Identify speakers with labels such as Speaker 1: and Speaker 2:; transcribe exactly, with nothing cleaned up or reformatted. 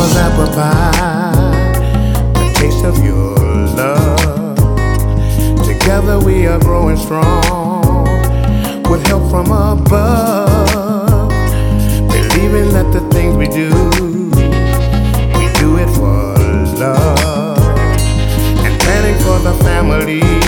Speaker 1: mama's apple pie, the taste of your love. Together we are growing strong, with help from above. Believing that the things we do, we do it for love, and planning for the family.